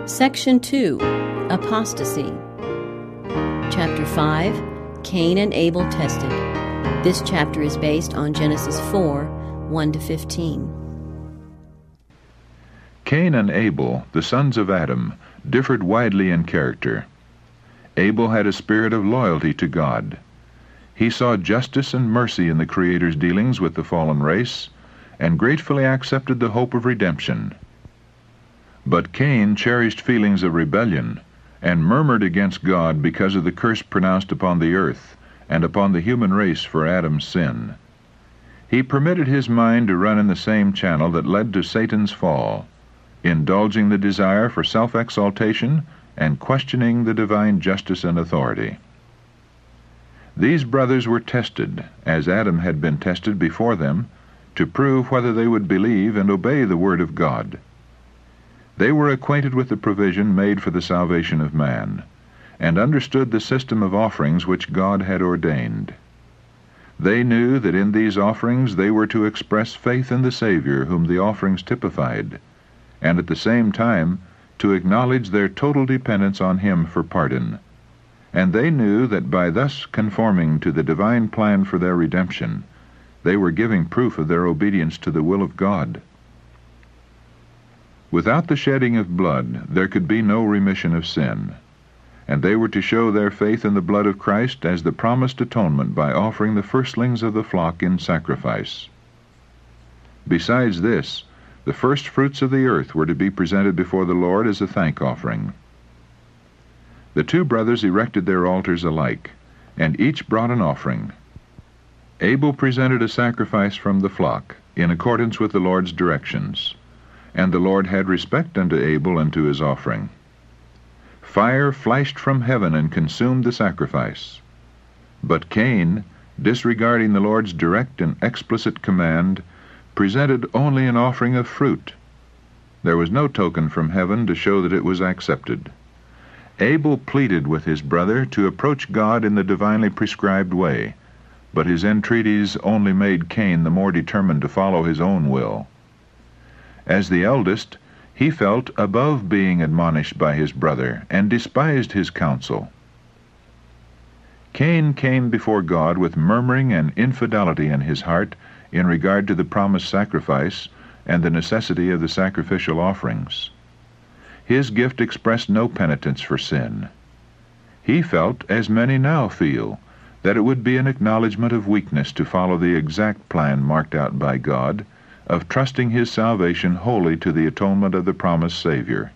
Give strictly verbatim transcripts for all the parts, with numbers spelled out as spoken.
Section two, Apostasy. Chapter five, Cain and Abel Tested. This chapter is based on Genesis four, one to fifteen. Cain and Abel, the sons of Adam, differed widely in character. Abel had a spirit of loyalty to God. He saw justice and mercy in the Creator's dealings with the fallen race, and gratefully accepted the hope of redemption. But Cain cherished feelings of rebellion, and murmured against God because of the curse pronounced upon the earth, and upon the human race for Adam's sin. He permitted his mind to run in the same channel that led to Satan's fall, indulging the desire for self-exaltation and questioning the divine justice and authority. These brothers were tested, as Adam had been tested before them, to prove whether they would believe and obey the word of God. They were acquainted with the provision made for the salvation of man, and understood the system of offerings which God had ordained. They knew that in these offerings they were to express faith in the Savior whom the offerings typified, and at the same time to acknowledge their total dependence on Him for pardon. And they knew that by thus conforming to the divine plan for their redemption, they were giving proof of their obedience to the will of God. Without the shedding of blood, there could be no remission of sin, and they were to show their faith in the blood of Christ as the promised atonement by offering the firstlings of the flock in sacrifice. Besides this, the first fruits of the earth were to be presented before the Lord as a thank offering. The two brothers erected their altars alike, and each brought an offering. Abel presented a sacrifice from the flock, in accordance with the Lord's directions, and the Lord had respect unto Abel and to his offering. Fire flashed from heaven and consumed the sacrifice. But Cain, disregarding the Lord's direct and explicit command, presented only an offering of fruit. There was no token from heaven to show that it was accepted. Abel pleaded with his brother to approach God in the divinely prescribed way, but his entreaties only made Cain the more determined to follow his own will. As the eldest, he felt above being admonished by his brother, and despised his counsel. Cain came before God with murmuring and infidelity in his heart in regard to the promised sacrifice and the necessity of the sacrificial offerings. His gift expressed no penitence for sin. He felt, as many now feel, that it would be an acknowledgment of weakness to follow the exact plan marked out by God, of trusting his salvation wholly to the atonement of the promised Savior.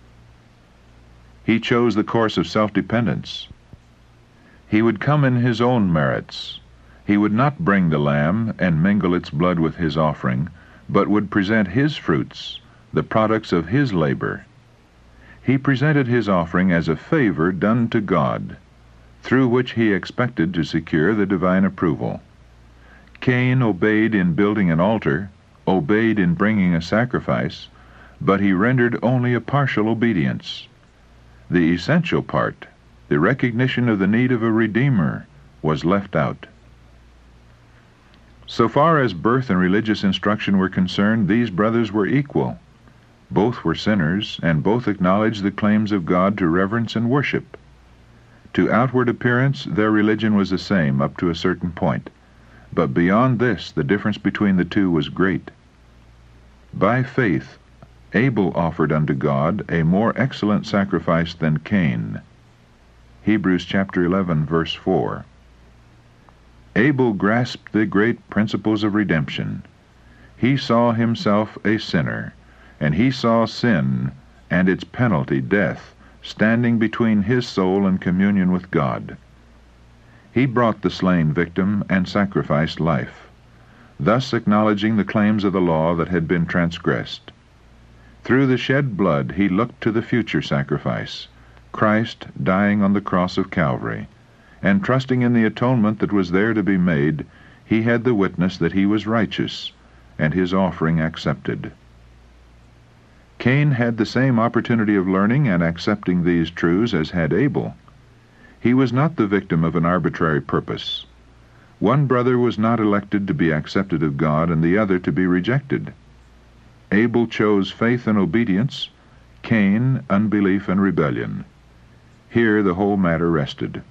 He chose the course of self-dependence. He would come in his own merits. He would not bring the lamb and mingle its blood with his offering, but would present his fruits, the products of his labor. He presented his offering as a favor done to God, through which he expected to secure the divine approval. Cain obeyed in building an altar, obeyed in bringing a sacrifice, but he rendered only a partial obedience. The essential part, the recognition of the need of a Redeemer, was left out. So far as birth and religious instruction were concerned, these brothers were equal. Both were sinners, and both acknowledged the claims of God to reverence and worship. To outward appearance, their religion was the same up to a certain point, but beyond this the difference between the two was great. By faith, Abel offered unto God a more excellent sacrifice than Cain. Hebrews chapter eleven, verse four. Abel grasped the great principles of redemption. He saw himself a sinner, and he saw sin and its penalty, death, standing between his soul and communion with God. He brought the slain victim and sacrificed life, thus acknowledging the claims of the law that had been transgressed. Through the shed blood he looked to the future sacrifice, Christ dying on the cross of Calvary, and trusting in the atonement that was there to be made, he had the witness that he was righteous, and his offering accepted. Cain had the same opportunity of learning and accepting these truths as had Abel. He was not the victim of an arbitrary purpose. One brother was not elected to be accepted of God and the other to be rejected. Abel chose faith and obedience. Cain, unbelief and rebellion. Here the whole matter rested.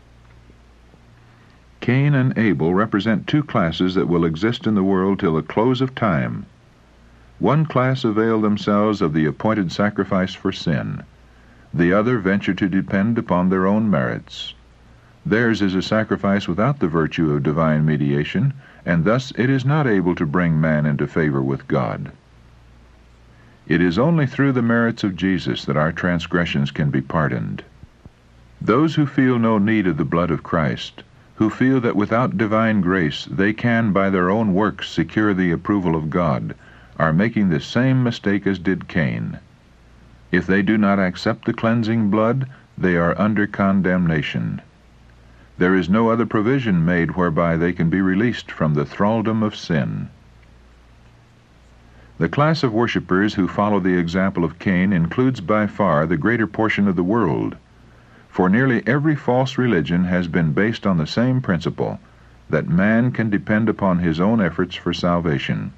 Cain and Abel represent two classes that will exist in the world till the close of time. One class avail themselves of the appointed sacrifice for sin. The other venture to depend upon their own merits. Theirs is a sacrifice without the virtue of divine mediation, and thus it is not able to bring man into favor with God. It is only through the merits of Jesus that our transgressions can be pardoned. Those who feel no need of the blood of Christ, who feel that without divine grace they can by their own works secure the approval of God, are making the same mistake as did Cain. If they do not accept the cleansing blood, they are under condemnation. There is no other provision made whereby they can be released from the thraldom of sin. The class of worshippers who follow the example of Cain includes by far the greater portion of the world, for nearly every false religion has been based on the same principle, that man can depend upon his own efforts for salvation.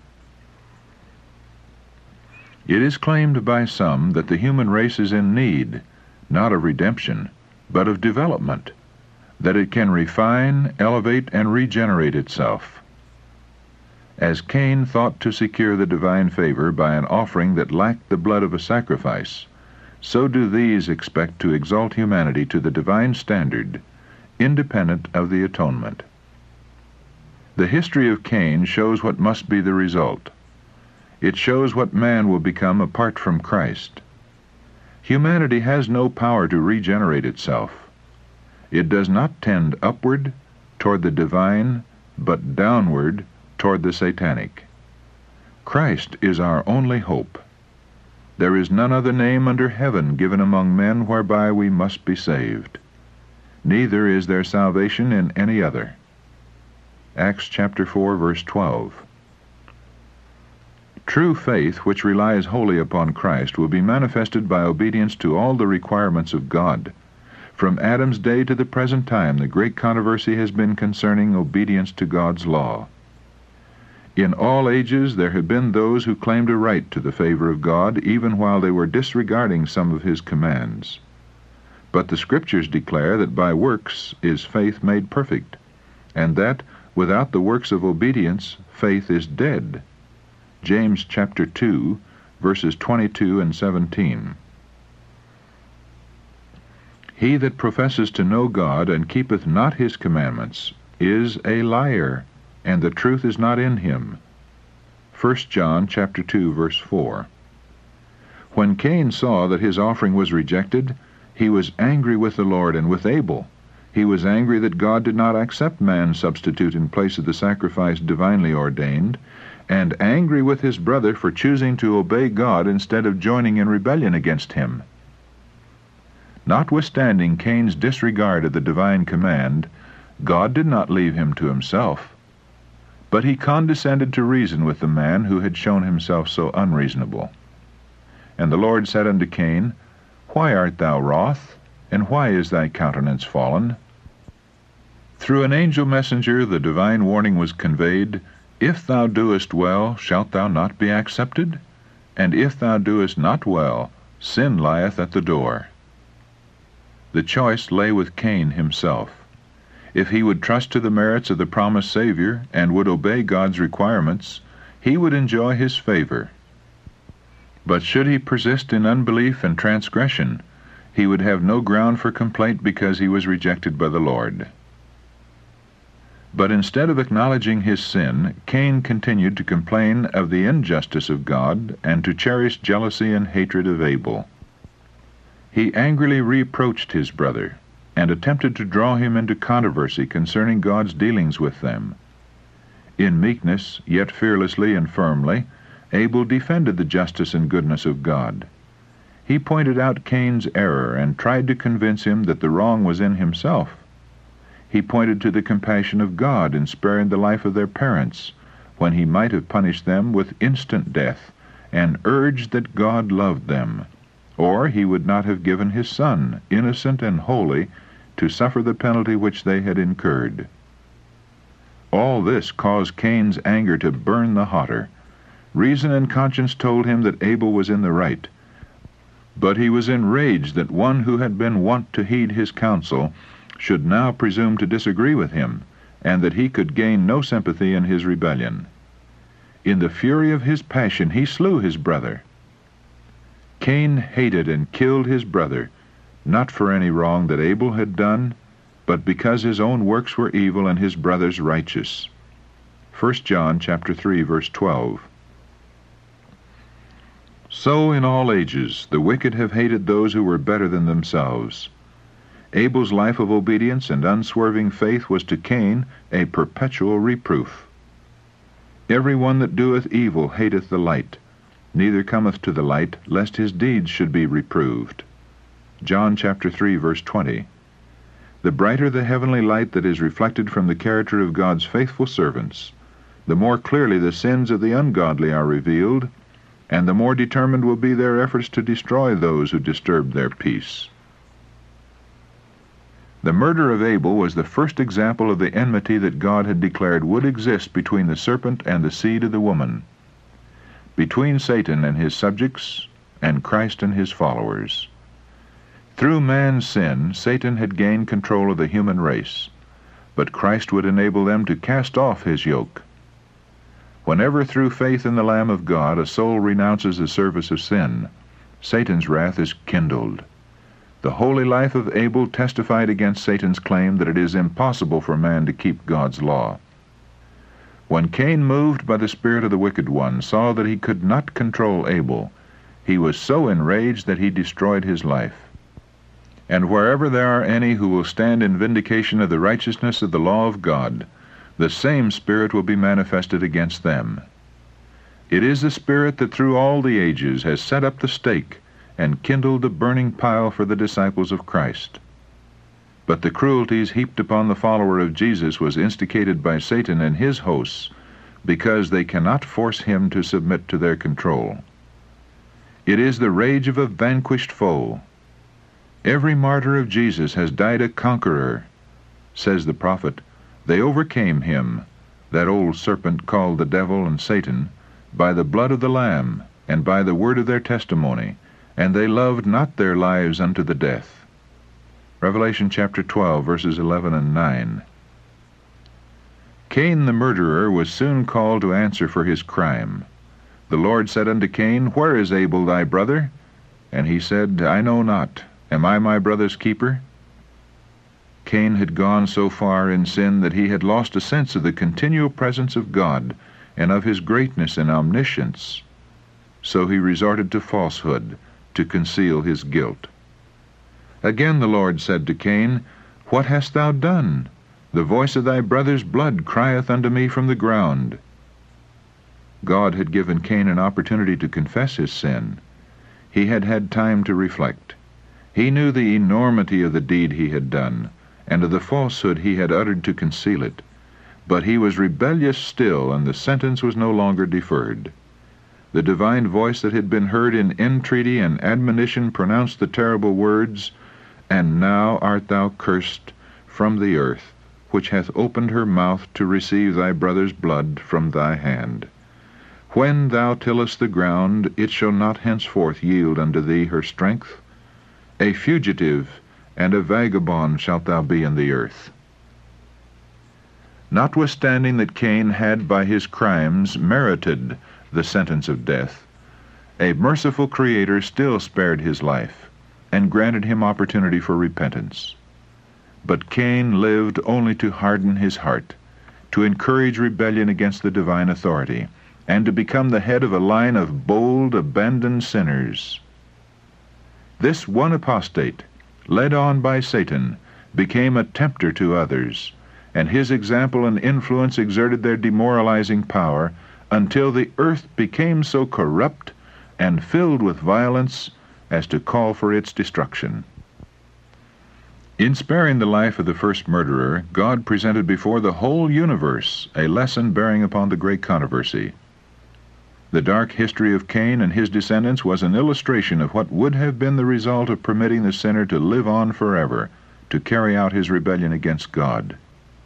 It is claimed by some that the human race is in need, not of redemption, but of development, that it can refine, elevate, and regenerate itself. As Cain thought to secure the divine favor by an offering that lacked the blood of a sacrifice, so do these expect to exalt humanity to the divine standard, independent of the atonement. The history of Cain shows what must be the result. It shows what man will become apart from Christ. Humanity has no power to regenerate itself. It does not tend upward toward the divine, but downward toward the satanic. Christ is our only hope. There is none other name under heaven given among men whereby we must be saved. Neither is there salvation in any other. Acts chapter four, verse twelve. True faith, which relies wholly upon Christ, will be manifested by obedience to all the requirements of God. From Adam's day to the present time, the great controversy has been concerning obedience to God's law. In all ages there have been those who claimed a right to the favor of God, even while they were disregarding some of His commands. But the Scriptures declare that by works is faith made perfect, and that, without the works of obedience, faith is dead. James chapter two, verses twenty-two and seventeen. He that professes to know God and keepeth not His commandments is a liar, and the truth is not in him. First John chapter two, verse four. When Cain saw that his offering was rejected, he was angry with the Lord and with Abel. He was angry that God did not accept man's substitute in place of the sacrifice divinely ordained, and angry with his brother for choosing to obey God instead of joining in rebellion against Him. Notwithstanding Cain's disregard of the divine command, God did not leave him to himself, but He condescended to reason with the man who had shown himself so unreasonable. And the Lord said unto Cain, Why art thou wroth, and why is thy countenance fallen? Through an angel messenger the divine warning was conveyed, If thou doest well, shalt thou not be accepted? And if thou doest not well, sin lieth at the door. The choice lay with Cain himself. If he would trust to the merits of the promised Savior and would obey God's requirements, he would enjoy His favor. But should he persist in unbelief and transgression, he would have no ground for complaint because he was rejected by the Lord. But instead of acknowledging his sin, Cain continued to complain of the injustice of God and to cherish jealousy and hatred of Abel. He angrily reproached his brother, and attempted to draw him into controversy concerning God's dealings with them. In meekness, yet fearlessly and firmly, Abel defended the justice and goodness of God. He pointed out Cain's error and tried to convince him that the wrong was in himself. He pointed to the compassion of God in sparing the life of their parents, when He might have punished them with instant death, and urged that God loved them, or He would not have given His Son, innocent and holy, to suffer the penalty which they had incurred. All this caused Cain's anger to burn the hotter. Reason and conscience told him that Abel was in the right, But he was enraged that one who had been wont to heed his counsel should now presume to disagree with him, and that he could gain no sympathy in his rebellion. In the fury of his passion he slew his brother. Cain hated and killed his brother, not for any wrong that Abel had done, but because his own works were evil and his brother's righteous. First John chapter three, verse twelve. So in all ages the wicked have hated those who were better than themselves. Abel's life of obedience and unswerving faith was to Cain a perpetual reproof. Every one that doeth evil hateth the light, neither cometh to the light, lest his deeds should be reproved. John chapter three, verse twenty. The brighter the heavenly light that is reflected from the character of God's faithful servants, the more clearly the sins of the ungodly are revealed, and the more determined will be their efforts to destroy those who disturb their peace. The murder of Abel was the first example of the enmity that God had declared would exist between the serpent and the seed of the woman, between Satan and his subjects, and Christ and his followers. Through man's sin, Satan had gained control of the human race, but Christ would enable them to cast off his yoke. Whenever through faith in the Lamb of God a soul renounces the service of sin, Satan's wrath is kindled. The holy life of Abel testified against Satan's claim that it is impossible for man to keep God's law. When Cain, moved by the spirit of the wicked one, saw that he could not control Abel, he was so enraged that he destroyed his life. And wherever there are any who will stand in vindication of the righteousness of the law of God, the same spirit will be manifested against them. It is the spirit that through all the ages has set up the stake and kindled the burning pile for the disciples of Christ. But the cruelties heaped upon the follower of Jesus was instigated by Satan and his hosts, because they cannot force him to submit to their control. It is the rage of a vanquished foe. Every martyr of Jesus has died a conqueror. Says the prophet, they overcame him, that old serpent called the devil and Satan, by the blood of the Lamb, and by the word of their testimony, and they loved not their lives unto the death. Revelation chapter twelve, verses eleven and nine. Cain the murderer was soon called to answer for his crime. The Lord said unto Cain, Where is Abel thy brother? And he said, I know not. Am I my brother's keeper? Cain had gone so far in sin that he had lost a sense of the continual presence of God and of his greatness and omniscience. So he resorted to falsehood to conceal his guilt. Again the Lord said to Cain, What hast thou done? The voice of thy brother's blood crieth unto me from the ground. God had given Cain an opportunity to confess his sin. He had had time to reflect. He knew the enormity of the deed he had done, and of the falsehood he had uttered to conceal it. But he was rebellious still, and the sentence was no longer deferred. The divine voice that had been heard in entreaty and admonition pronounced the terrible words, And now art thou cursed from the earth, which hath opened her mouth to receive thy brother's blood from thy hand. When thou tillest the ground, it shall not henceforth yield unto thee her strength. A fugitive and a vagabond shalt thou be in the earth. Notwithstanding that Cain had by his crimes merited the sentence of death, a merciful Creator still spared his life and granted him opportunity for repentance. But Cain lived only to harden his heart, to encourage rebellion against the divine authority, and to become the head of a line of bold, abandoned sinners. This one apostate, led on by Satan, became a tempter to others, and his example and influence exerted their demoralizing power until the earth became so corrupt and filled with violence as to call for its destruction. In sparing the life of the first murderer, God presented before the whole universe a lesson bearing upon the great controversy. The dark history of Cain and his descendants was an illustration of what would have been the result of permitting the sinner to live on forever, to carry out his rebellion against God.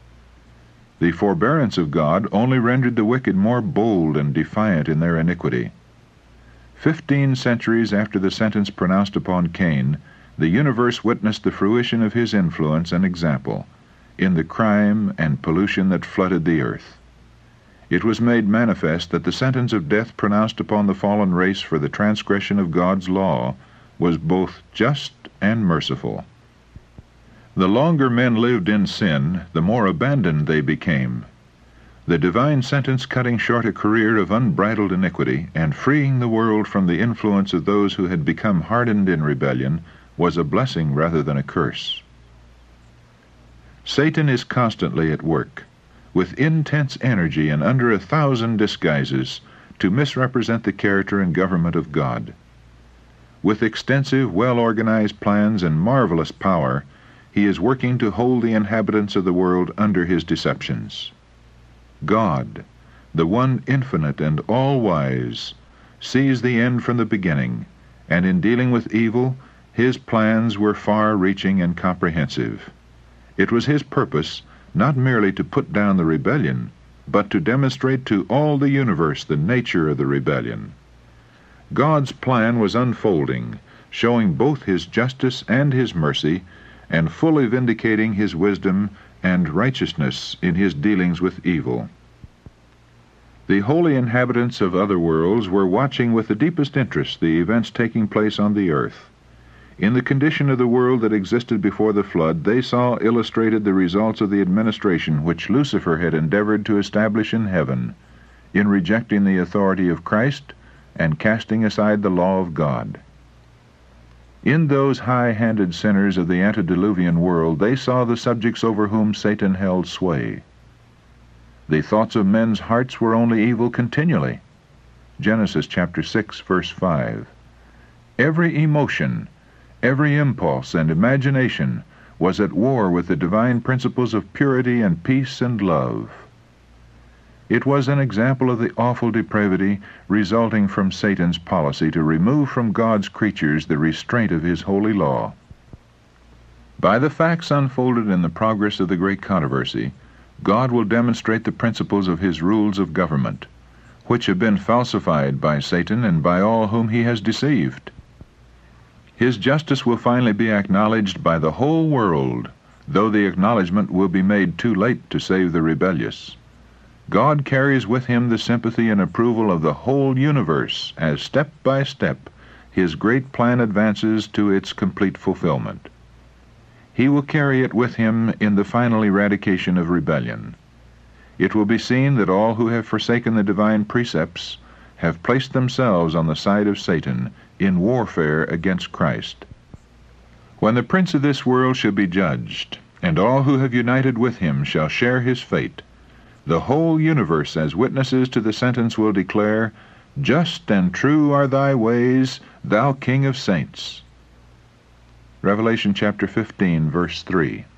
The forbearance of God only rendered the wicked more bold and defiant in their iniquity. Fifteen centuries after the sentence pronounced upon Cain, the universe witnessed the fruition of his influence and example in the crime and pollution that flooded the earth. It was made manifest that the sentence of death pronounced upon the fallen race for the transgression of God's law was both just and merciful. The longer men lived in sin, the more abandoned they became. The divine sentence cutting short a career of unbridled iniquity and freeing the world from the influence of those who had become hardened in rebellion was a blessing rather than a curse. Satan is constantly at work, with intense energy and under a thousand disguises, to misrepresent the character and government of God. With extensive, well-organized plans and marvelous power, he is working to hold the inhabitants of the world under his deceptions. God, the one infinite and all-wise, sees the end from the beginning, and in dealing with evil, his plans were far-reaching and comprehensive. It was his purpose not merely to put down the rebellion, but to demonstrate to all the universe the nature of the rebellion. God's plan was unfolding, showing both his justice and his mercy, and fully vindicating his wisdom and righteousness in his dealings with evil. The holy inhabitants of other worlds were watching with the deepest interest the events taking place on the earth. In the condition of the world that existed before the flood, they saw illustrated the results of the administration which Lucifer had endeavored to establish in heaven, in rejecting the authority of Christ and casting aside the law of God. In those high-handed sinners of the antediluvian world, they saw the subjects over whom Satan held sway. The thoughts of men's hearts were only evil continually. Genesis chapter six, verse five. Every emotion, every impulse and imagination was at war with the divine principles of purity and peace and love. It was an example of the awful depravity resulting from Satan's policy to remove from God's creatures the restraint of his holy law. By the facts unfolded in the progress of the great controversy, God will demonstrate the principles of his rules of government, which have been falsified by Satan and by all whom he has deceived. His justice will finally be acknowledged by the whole world, though the acknowledgment will be made too late to save the rebellious. God carries with him the sympathy and approval of the whole universe as step by step his great plan advances to its complete fulfillment. He will carry it with him in the final eradication of rebellion. It will be seen that all who have forsaken the divine precepts have placed themselves on the side of Satan in warfare against Christ. When the prince of this world shall be judged, and all who have united with him shall share his fate, the whole universe as witnesses to the sentence will declare, "Just and true are thy ways, thou King of saints." Revelation chapter fifteen, verse three.